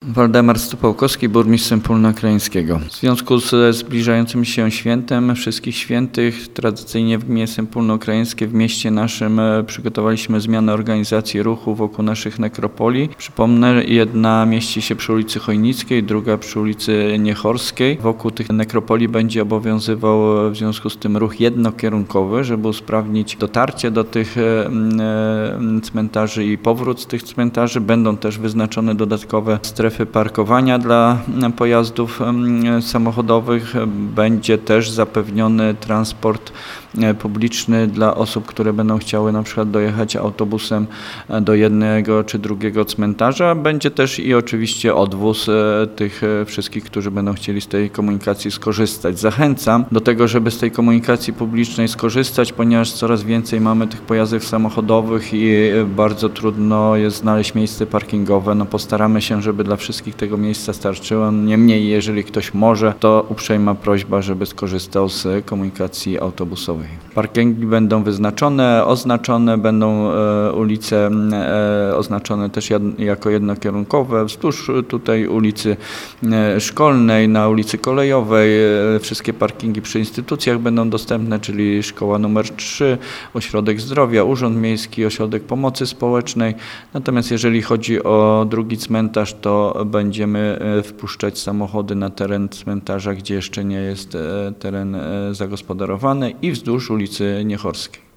Waldemar Stopałkowski, burmistrz Sępólna Krajeńskiego. W związku ze zbliżającym się świętem Wszystkich Świętych, tradycyjnie w gminie Sępólno Krajeńskie, w mieście naszym przygotowaliśmy zmianę organizacji ruchu wokół naszych nekropolii. Przypomnę, jedna mieści się przy ulicy Chojnickiej, druga przy ulicy Niechorskiej. Wokół tych nekropolii będzie obowiązywał w związku z tym ruch jednokierunkowy, żeby usprawnić dotarcie do tych cmentarzy i powrót z tych cmentarzy. Będą też wyznaczone dodatkowe strefy parkowania dla pojazdów samochodowych. Będzie też zapewniony transport publiczny dla osób, które będą chciały na przykład dojechać autobusem do jednego czy drugiego cmentarza. Będzie też i oczywiście odwóz tych wszystkich, którzy będą chcieli z tej komunikacji skorzystać. Zachęcam do tego, żeby z tej komunikacji publicznej skorzystać, ponieważ coraz więcej mamy tych pojazdów samochodowych i bardzo trudno jest znaleźć miejsce parkingowe. Postaramy się, żeby dla wszystkich tego miejsca starczyło. Niemniej, jeżeli ktoś może, to uprzejma prośba, żeby skorzystał z komunikacji autobusowej. Parkingi będą wyznaczone, oznaczone, będą ulice oznaczone też jako jednokierunkowe. Wzdłuż tutaj ulicy Szkolnej, na ulicy Kolejowej wszystkie parkingi przy instytucjach będą dostępne, czyli szkoła numer 3, ośrodek zdrowia, urząd miejski, ośrodek pomocy społecznej. Natomiast jeżeli chodzi o drugi cmentarz, to będziemy wpuszczać samochody na teren cmentarza, gdzie jeszcze nie jest teren zagospodarowany i wzdłuż ulicy Niechorskiej.